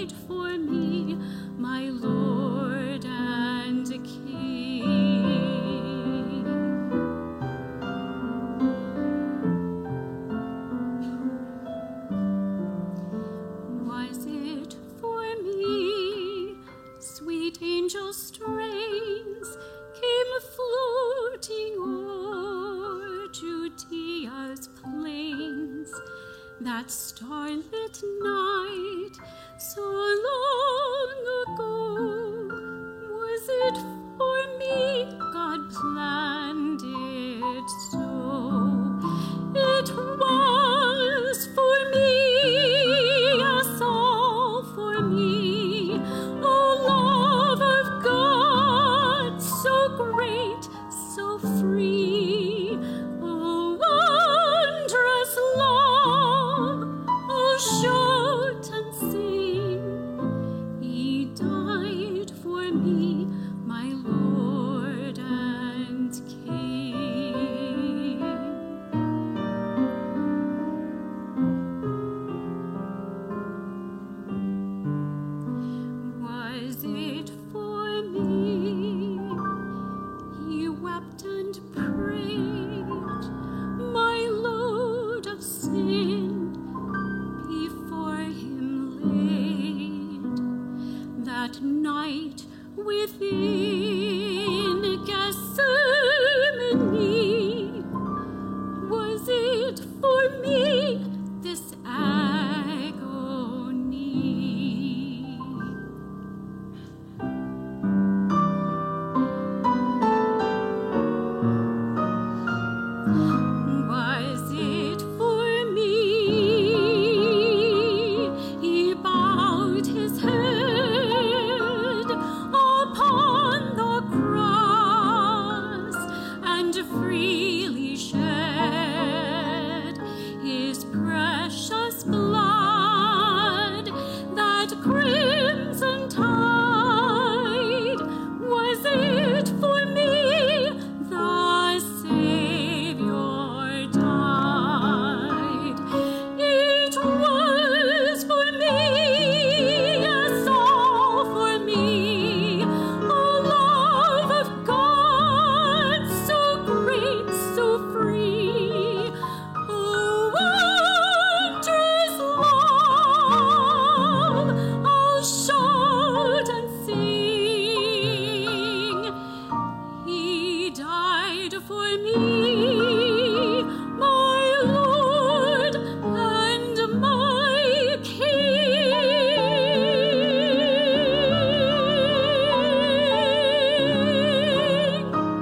died for me, my Lord and King. Was it for me, sweet angel strains came floating o'er Judea's plains, that starlit night so long ago? Was it for me God planned it so? It was for me, yes, all for me. Oh, love of God, so great, so free. Oh, wondrous love, oh, shout and sing. He died for me, my Lord and King. Was it for me? He wept and prayed, my load of sin before him laid. That night within Gethsemane, was it for me this agony? Was it for me? He bowed his head upon the cross and freely shed his precious blood, that crimson tide. Was it for me the Savior died? It was for me, yes, all for me. Oh, love of God, so great, so free. Oh, wondrous love, I'll shout and sing. He died for me, my Lord and my King.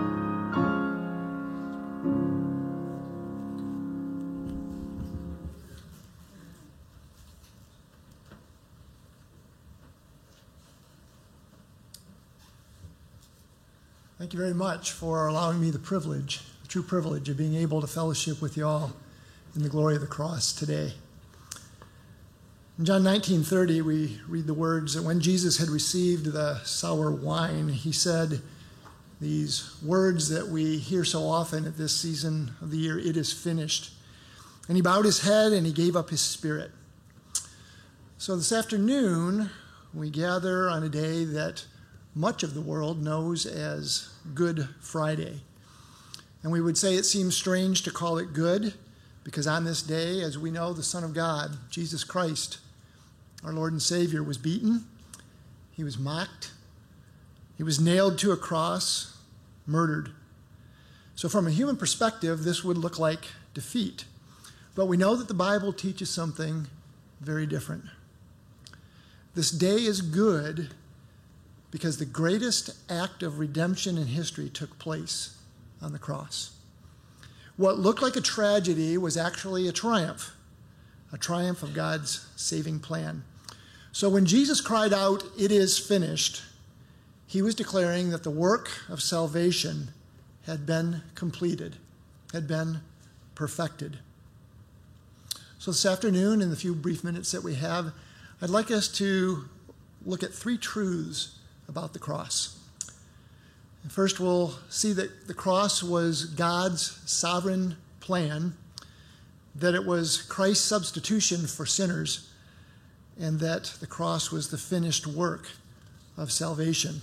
Thank you very much for allowing me the privilege, the true privilege of being able to fellowship with you all in the glory of the cross today. In John 19:30, we read the words that when Jesus had received the sour wine, he said these words that we hear so often at this season of the year, "It is finished." And he bowed his head and he gave up his spirit. So this afternoon, we gather on a day that much of the world knows as Good Friday. And we would say it seems strange to call it good, because on this day, as we know, the Son of God, Jesus Christ, our Lord and Savior, was beaten, he was mocked, he was nailed to a cross, murdered. So from a human perspective, this would look like defeat. But we know that the Bible teaches something very different. This day is good because the greatest act of redemption in history took place on the cross. What looked like a tragedy was actually a triumph of God's saving plan. So when Jesus cried out, "It is finished," he was declaring that the work of salvation had been completed, had been perfected. So this afternoon, in the few brief minutes that we have, I'd like us to look at three truths about the cross. First, we'll see that the cross was God's sovereign plan, that it was Christ's substitution for sinners, and that the cross was the finished work of salvation.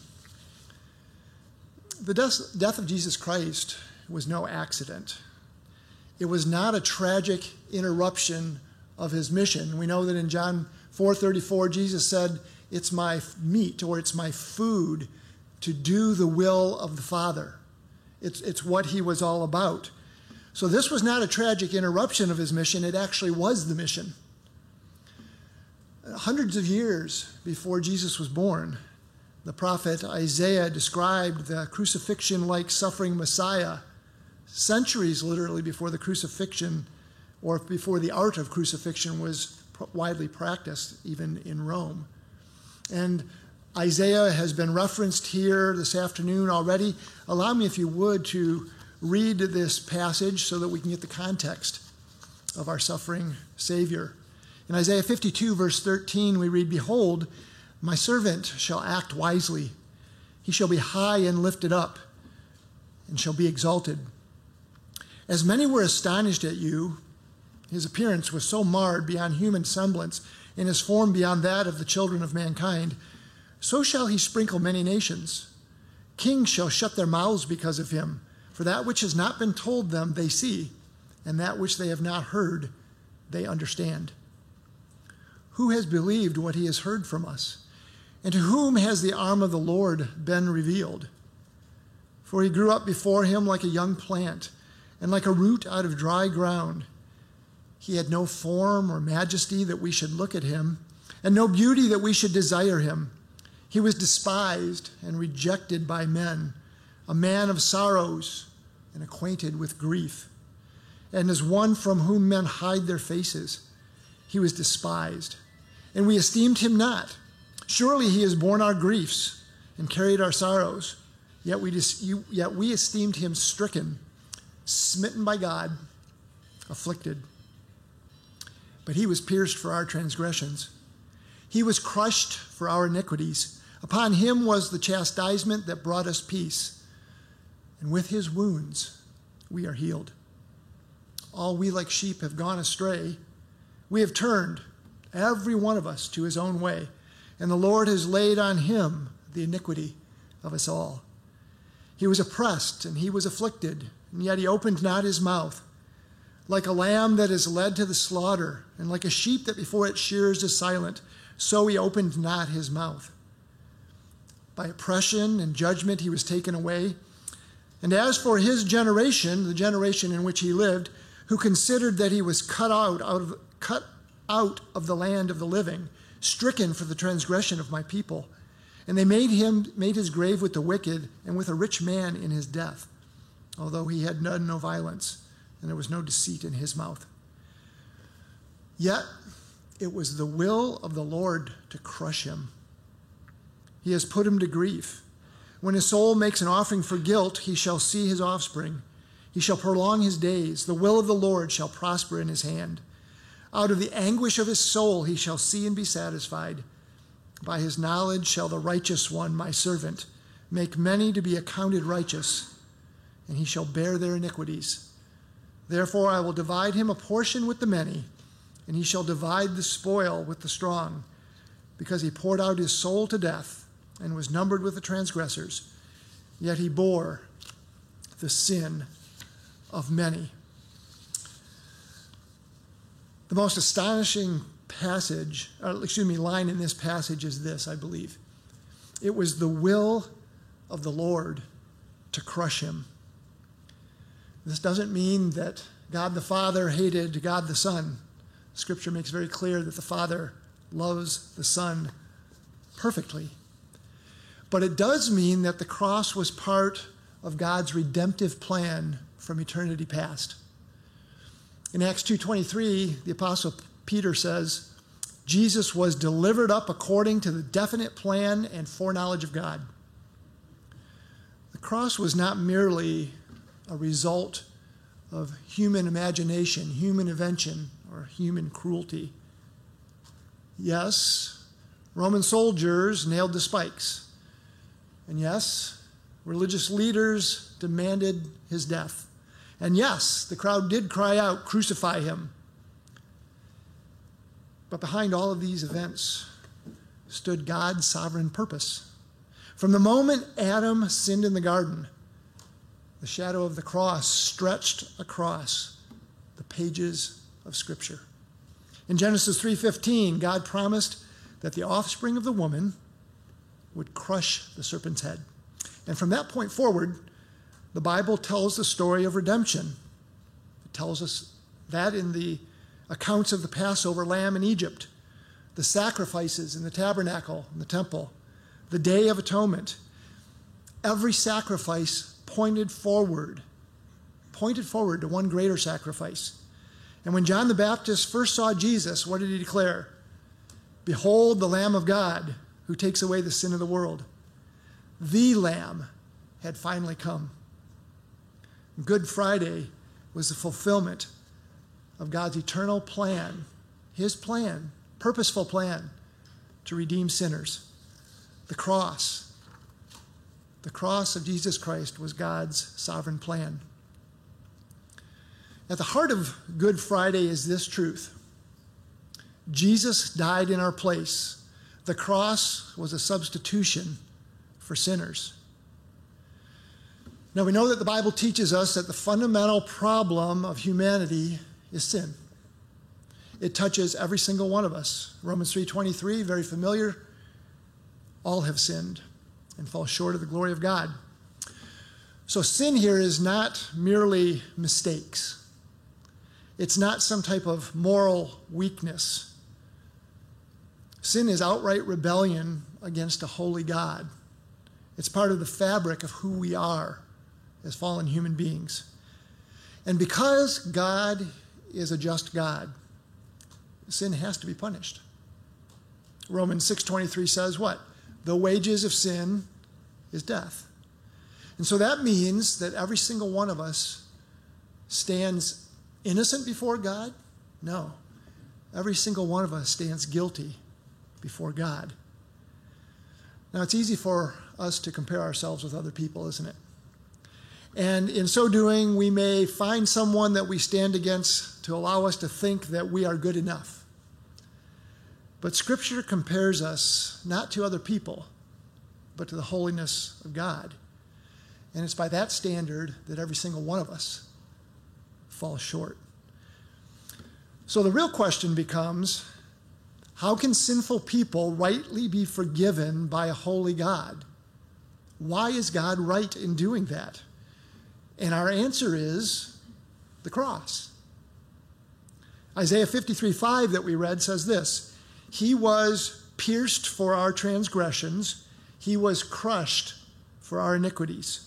The death of Jesus Christ was no accident. It was not a tragic interruption of his mission. We know that in John 4:34, Jesus said, "It's my meat," or "it's my food," to do the will of the Father. It's what he was all about. So this was not a tragic interruption of his mission. It actually was the mission. Hundreds of years before Jesus was born, the prophet Isaiah described the crucifixion-like suffering Messiah, centuries literally before the crucifixion, or before the art of crucifixion was widely practiced, even in Rome. And Isaiah has been referenced here this afternoon already. Allow me, if you would, to read this passage so that we can get the context of our suffering Savior. In Isaiah 52, verse 13, we read, "Behold, my servant shall act wisely. He shall be high and lifted up, and shall be exalted. As many were astonished at you, his appearance was so marred beyond human semblance, and his form beyond that of the children of mankind, so shall he sprinkle many nations. Kings shall shut their mouths because of him, for that which has not been told them they see, and that which they have not heard they understand. Who has believed what he has heard from us? And to whom has the arm of the Lord been revealed? For he grew up before him like a young plant, and like a root out of dry ground. He had no form or majesty that we should look at him, and no beauty that we should desire him. He was despised and rejected by men, a man of sorrows and acquainted with grief. And as one from whom men hide their faces, he was despised, and we esteemed him not. Surely he has borne our griefs and carried our sorrows, yet we esteemed him stricken, smitten by God, afflicted. But he was pierced for our transgressions. He was crushed for our iniquities. Upon him was the chastisement that brought us peace, and with his wounds we are healed. All we like sheep have gone astray. We have turned, every one of us, to his own way, and the Lord has laid on him the iniquity of us all. He was oppressed and he was afflicted, and yet he opened not his mouth. Like a lamb that is led to the slaughter, and like a sheep that before its shears is silent, so he opened not his mouth. By oppression and judgment he was taken away. And as for his generation, the generation in which he lived, who considered that he was cut out of the land of the living, stricken for the transgression of my people. And they made his grave with the wicked and with a rich man in his death, although he had done no violence, and there was no deceit in his mouth. Yet it was the will of the Lord to crush him. He has put him to grief. When his soul makes an offering for guilt, he shall see his offspring. He shall prolong his days. The will of the Lord shall prosper in his hand. Out of the anguish of his soul he shall see and be satisfied. By his knowledge shall the righteous one, my servant, make many to be accounted righteous, and he shall bear their iniquities. Therefore I will divide him a portion with the many, and he shall divide the spoil with the strong, because he poured out his soul to death and was numbered with the transgressors, yet he bore the sin of many. The most astonishing line in this passage is this, I believe. It was the will of the Lord to crush him. This doesn't mean that God the Father hated God the Son. Scripture makes very clear that the Father loves the Son perfectly. But it does mean that the cross was part of God's redemptive plan from eternity past. In Acts 2:23, the Apostle Peter says, Jesus was delivered up according to the definite plan and foreknowledge of God. The cross was not merely a result of human imagination, human invention, or human cruelty. Yes, Roman soldiers nailed the spikes. And yes, religious leaders demanded his death. And yes, the crowd did cry out, "Crucify him." But behind all of these events stood God's sovereign purpose. From the moment Adam sinned in the garden, the shadow of the cross stretched across the pages of Scripture. In Genesis 3:15, God promised that the offspring of the woman would crush the serpent's head. And from that point forward, the Bible tells the story of redemption. It tells us that in the accounts of the Passover lamb in Egypt, the sacrifices in the tabernacle and the temple, the Day of Atonement. Every sacrifice pointed forward to one greater sacrifice. And when John the Baptist first saw Jesus, what did he declare? Behold the Lamb of God who takes away the sin of the world. The Lamb had finally come. Good Friday was the fulfillment of God's eternal plan, his plan, purposeful plan to redeem sinners. The cross of Jesus Christ was God's sovereign plan. At the heart of Good Friday is this truth. Jesus died in our place. The cross was a substitution for sinners. Now we know that the Bible teaches us that the fundamental problem of humanity is sin. It touches every single one of us. Romans 3:23, very familiar. All have sinned and fall short of the glory of God. So sin here is not merely mistakes. It's not some type of moral weakness. Sin is outright rebellion against a holy God. It's part of the fabric of who we are as fallen human beings. And because God is a just God, sin has to be punished. Romans 6:23 says what? The wages of sin is death. And so that means that every single one of us stands innocent before God? No. Every single one of us stands guilty before God. Now, it's easy for us to compare ourselves with other people, isn't it? And in so doing, we may find someone that we stand against to allow us to think that we are good enough. But Scripture compares us not to other people, but to the holiness of God. And it's by that standard that every single one of us falls short. So the real question becomes, how can sinful people rightly be forgiven by a holy God? Why is God right in doing that? And our answer is the cross. Isaiah 53:5 that we read says this, He was pierced for our transgressions, He was crushed for our iniquities.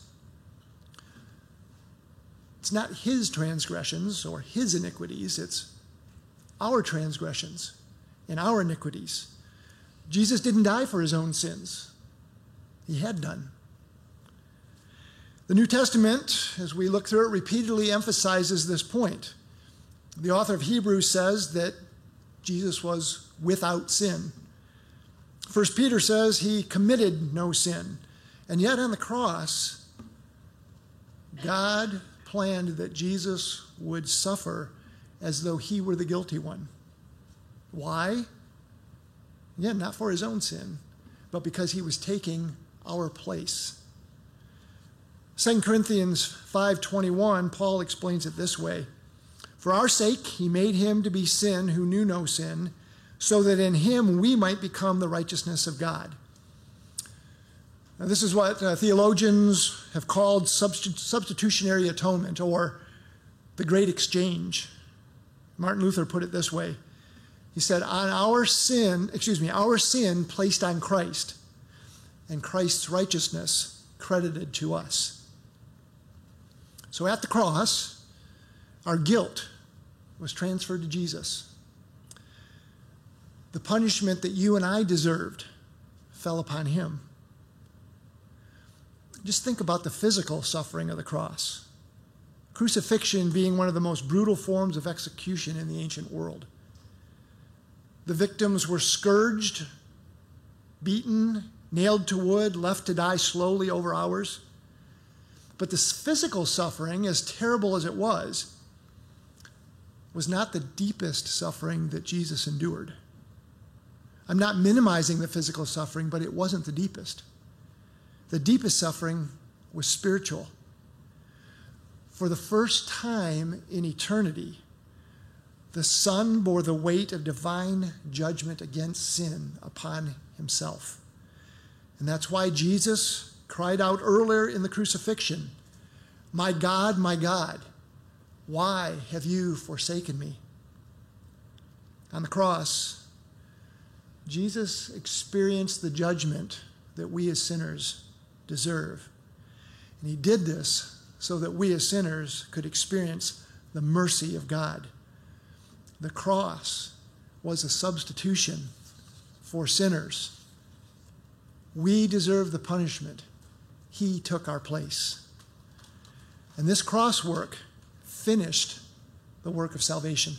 It's not His transgressions or His iniquities, it's our transgressions and our iniquities. Jesus didn't die for His own sins. He had done. The New Testament, as we look through it, repeatedly emphasizes this point. The author of Hebrews says that Jesus was without sin. 1 Peter says He committed no sin. And yet on the cross, God planned that Jesus would suffer as though He were the guilty one. Why? Again, not for His own sin, but because He was taking our place. 2 Corinthians 5:21, Paul explains it this way. For our sake, He made Him to be sin who knew no sin, so that in Him we might become the righteousness of God. Now, this is what theologians have called substitutionary atonement, or the great exchange. Martin Luther put it this way. He said, our sin placed on Christ, and Christ's righteousness credited to us. So at the cross, our guilt was transferred to Jesus. The punishment that you and I deserved fell upon Him. Just think about the physical suffering of the cross. Crucifixion being one of the most brutal forms of execution in the ancient world. The victims were scourged, beaten, nailed to wood, left to die slowly over hours. But this physical suffering, as terrible as it was not the deepest suffering that Jesus endured. I'm not minimizing the physical suffering, but it wasn't the deepest. The deepest suffering was spiritual. For the first time in eternity, the Son bore the weight of divine judgment against sin upon himself. And that's why Jesus cried out earlier in the crucifixion, my God, why have you forsaken me?" On the cross, Jesus experienced the judgment that we as sinners deserve. And he did this so that we as sinners could experience the mercy of God. The cross was a substitution for sinners. We deserve the punishment. He took our place. And this cross work finished the work of salvation.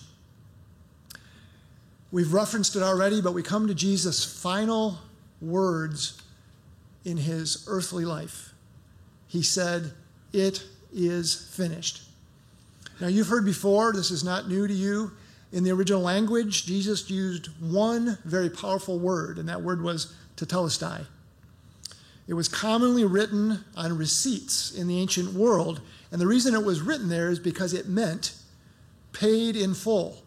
We've referenced it already, but we come to Jesus' final words in his earthly life. He said, "It is finished." Now, you've heard before, this is not new to you. In the original language, Jesus used one very powerful word, and that word was tetelestai. It was commonly written on receipts in the ancient world, and the reason it was written there is because it meant paid in full.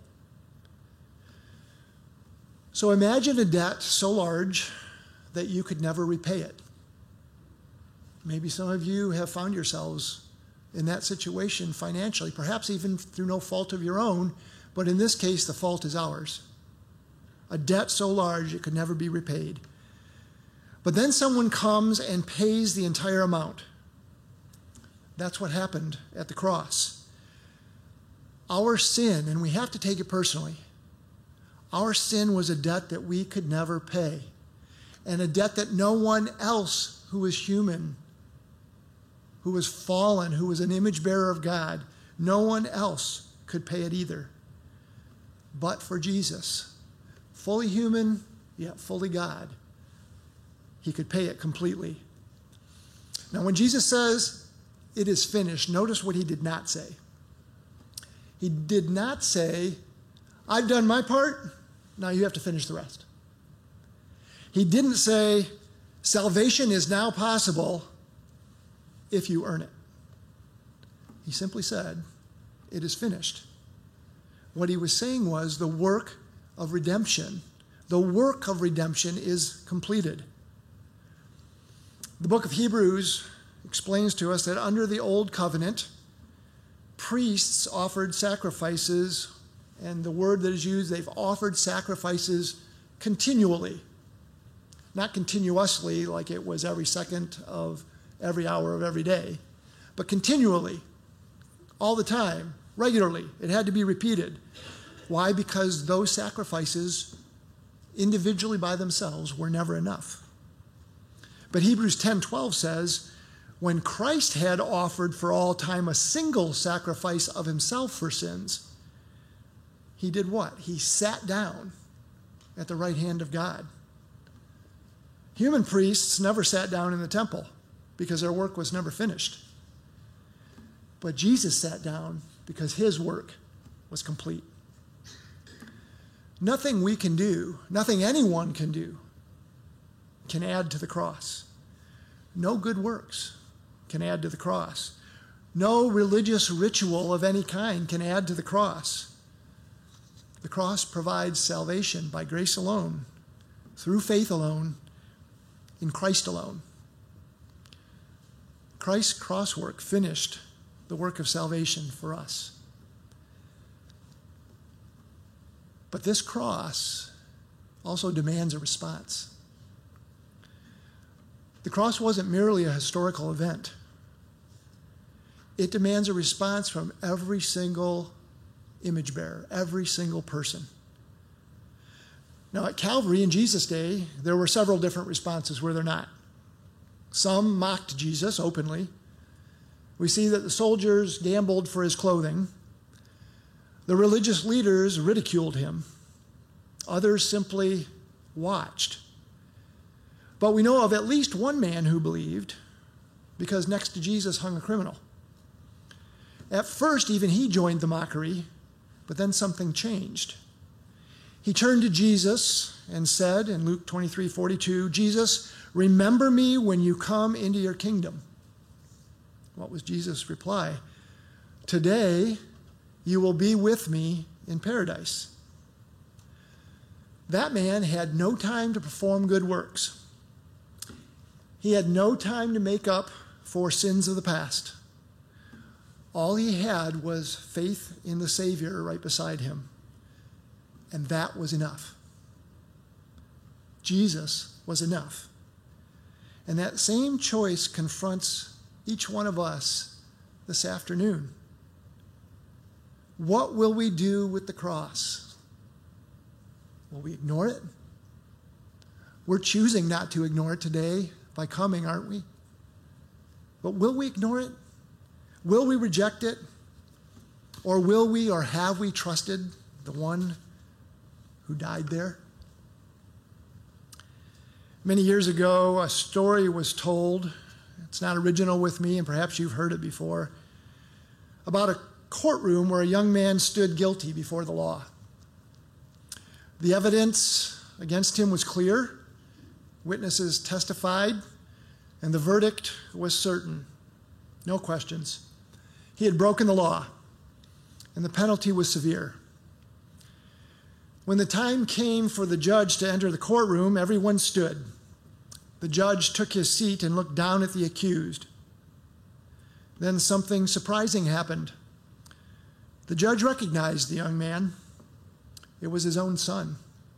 So imagine a debt so large that you could never repay it. Maybe some of you have found yourselves in that situation financially, perhaps even through no fault of your own, but in this case, the fault is ours. A debt so large it could never be repaid. But then someone comes and pays the entire amount. That's what happened at the cross. Our sin, and we have to take it personally, our sin was a debt that we could never pay, and a debt that no one else who was human, who was fallen, who was an image bearer of God, no one else could pay it either. But for Jesus, fully human, yet fully God, he could pay it completely. Now, when Jesus says, "It is finished," notice what he did not say. He did not say, "I've done my part, now you have to finish the rest." He didn't say, "Salvation is now possible if you earn it." He simply said, "It is finished." What he was saying was the work of redemption is completed. The book of Hebrews explains to us that under the old covenant, priests offered sacrifices, and the word that is used, they've offered sacrifices continually. Not continuously, like it was every second of every hour of every day, but continually, all the time, regularly. It had to be repeated. Why? Because those sacrifices, individually by themselves, were never enough. But Hebrews 10:12 says, when Christ had offered for all time a single sacrifice of himself for sins, he did what? He sat down at the right hand of God. Human priests never sat down in the temple because their work was never finished. But Jesus sat down because his work was complete. Nothing we can do, nothing anyone can do, can add to the cross. No good works can add to the cross. No religious ritual of any kind can add to the cross. The cross provides salvation by grace alone, through faith alone, in Christ alone. Christ's cross work finished the work of salvation for us. But this cross also demands a response. The cross wasn't merely a historical event. It demands a response from every single image bearer, every single person. Now, at Calvary in Jesus' day, there were several different responses, were there not? Some mocked Jesus openly. We see that the soldiers gambled for his clothing. The religious leaders ridiculed him. Others simply watched. But we know of at least one man who believed, because next to Jesus hung a criminal. At first, even he joined the mockery, but then something changed. He turned to Jesus and said in Luke 23:42, "Jesus, remember me when you come into your kingdom." What was Jesus' reply? "Today you will be with me in paradise." That man had no time to perform good works. He had no time to make up for sins of the past. All he had was faith in the Savior right beside him. And that was enough. Jesus was enough. And that same choice confronts each one of us this afternoon. What will we do with the cross? Will we ignore it? We're choosing not to ignore it today by coming, aren't we? But will we ignore it? Will we reject it? Or will we, or have we trusted the one who died there? Many years ago, a story was told. It's not original with me, and perhaps you've heard it before, about a courtroom where a young man stood guilty before the law. The evidence against him was clear. Witnesses testified, and the verdict was certain. No questions. He had broken the law, and the penalty was severe. When the time came for the judge to enter the courtroom, everyone stood. The judge took his seat and looked down at the accused. Then something surprising happened. The judge recognized the young man. It was his own son.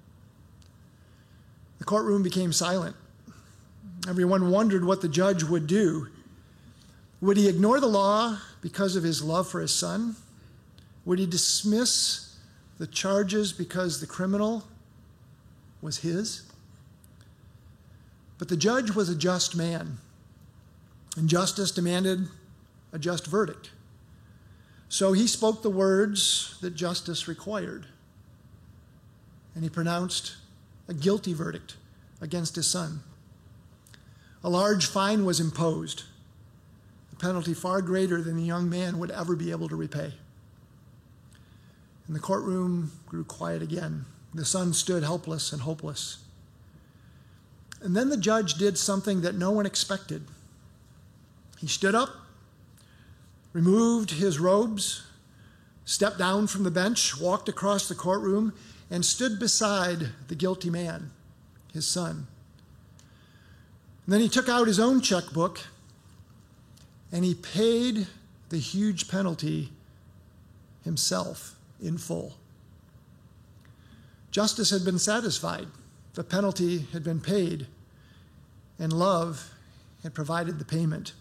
The courtroom became silent. Everyone wondered what the judge would do. Would he ignore the law because of his love for his son? Would he dismiss the charges because the criminal was his? But the judge was a just man, and justice demanded a just verdict. So he spoke the words that justice required, and he pronounced a guilty verdict against his son. A large fine was imposed, a penalty far greater than the young man would ever be able to repay. And the courtroom grew quiet again. The son stood helpless and hopeless. And then the judge did something that no one expected. He stood up, removed his robes, stepped down from the bench, walked across the courtroom, and stood beside the guilty man, his son. And then he took out his own checkbook, and he paid the huge penalty himself in full. Justice had been satisfied. The penalty had been paid, and love had provided the payment.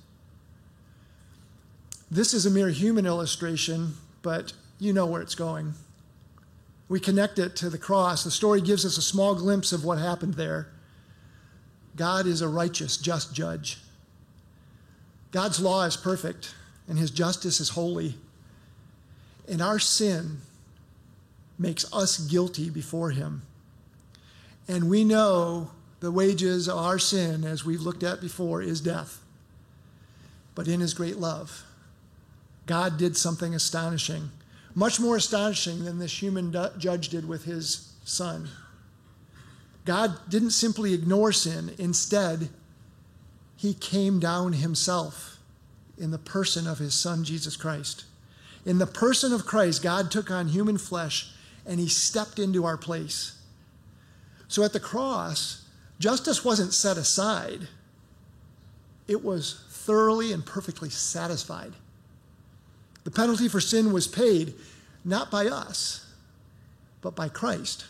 This is a mere human illustration, but you know where it's going. We connect it to the cross. The story gives us a small glimpse of what happened there. God is a righteous, just judge. God's law is perfect, and his justice is holy. And our sin makes us guilty before him. And we know the wages of our sin, as we've looked at before, is death. But in his great love, God did something astonishing, much more astonishing than this human judge did with his son. God didn't simply ignore sin. Instead, he came down himself in the person of his son, Jesus Christ. In the person of Christ, God took on human flesh, and he stepped into our place. So at the cross, justice wasn't set aside. It was thoroughly and perfectly satisfied. The penalty for sin was paid, not by us, but by Christ.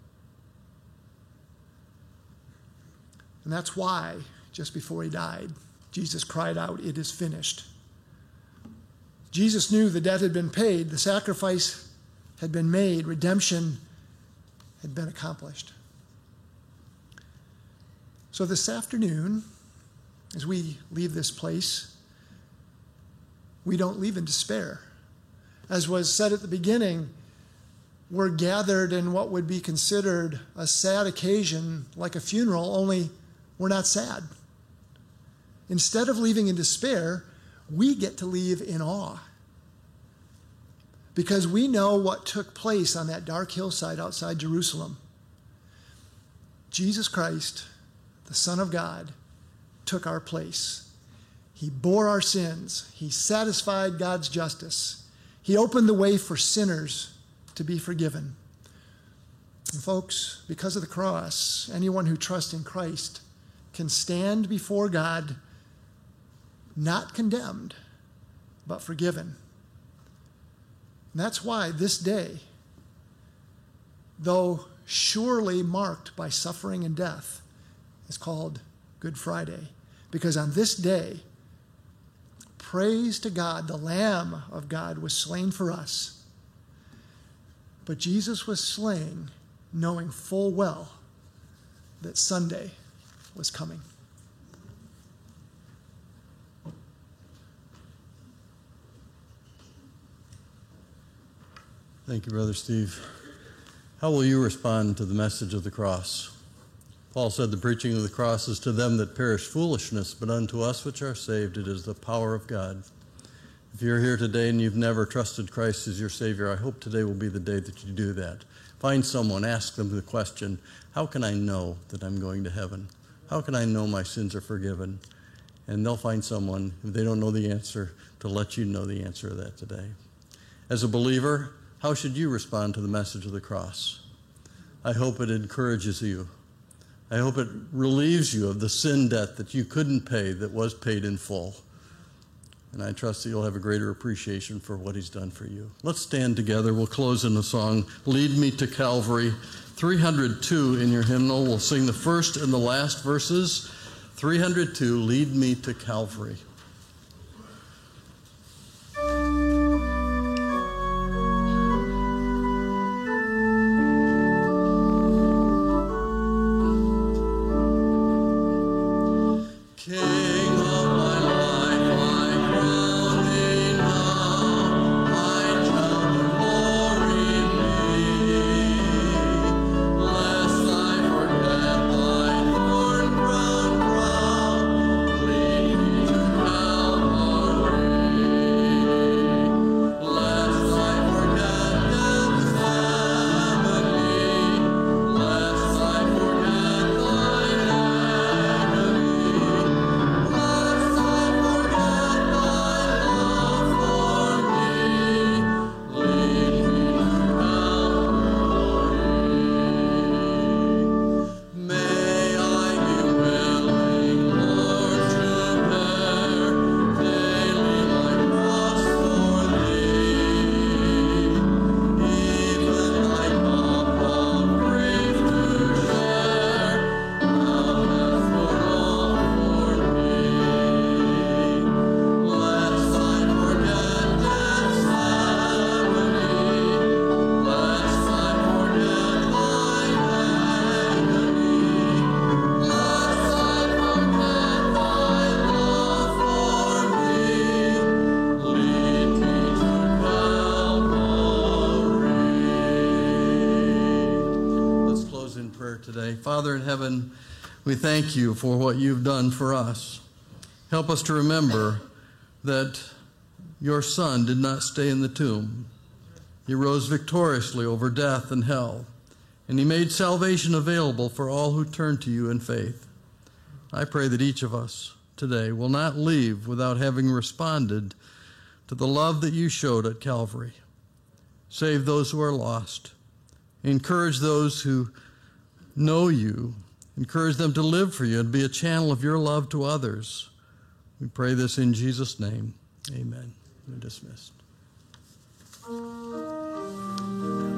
And that's why, just before he died, Jesus cried out, "It is finished." Jesus knew the debt had been paid, the sacrifice had been made, redemption had been accomplished. So this afternoon, as we leave this place, we don't leave in despair. As was said at the beginning, we're gathered in what would be considered a sad occasion, like a funeral, only we're not sad. Instead of leaving in despair, we get to leave in awe. because we know what took place on that dark hillside outside Jerusalem. Jesus Christ, the Son of God, took our place. He bore our sins. He satisfied God's justice. He opened the way for sinners to be forgiven. And folks, because of the cross, anyone who trusts in Christ can stand before God not condemned, but forgiven. And that's why this day, though surely marked by suffering and death, is called Good Friday. Because on this day, praise to God, the Lamb of God was slain for us. But Jesus was slain knowing full well that Sunday was coming. Thank you, Brother Steve. How will you respond to the message of the cross? Paul said the preaching of the cross is to them that perish foolishness, but unto us which are saved it is the power of God. If you're here today and you've never trusted Christ as your Savior, I hope today will be the day that you do that. Find someone, ask them the question, how can I know that I'm going to heaven? How can I know my sins are forgiven? And they'll find someone, if they don't know the answer, to let you know the answer to that today. As a believer, how should you respond to the message of the cross? I hope it encourages you. I hope it relieves you of the sin debt that you couldn't pay that was paid in full. And I trust that you'll have a greater appreciation for what he's done for you. Let's stand together. We'll close in the song, Lead Me to Calvary. 302 in your hymnal. We'll sing the first and the last verses. 302, Lead Me to Calvary. Father in heaven, we thank you for what you've done for us. Help us to remember that your Son did not stay in the tomb. He rose victoriously over death and hell, and he made salvation available for all who turn to you in faith. I pray that each of us today will not leave without having responded to the love that you showed at Calvary. Save those who are lost. Encourage those who know you. Encourage them to live for you and be a channel of your love to others. We pray this in Jesus' name. Amen. We're dismissed.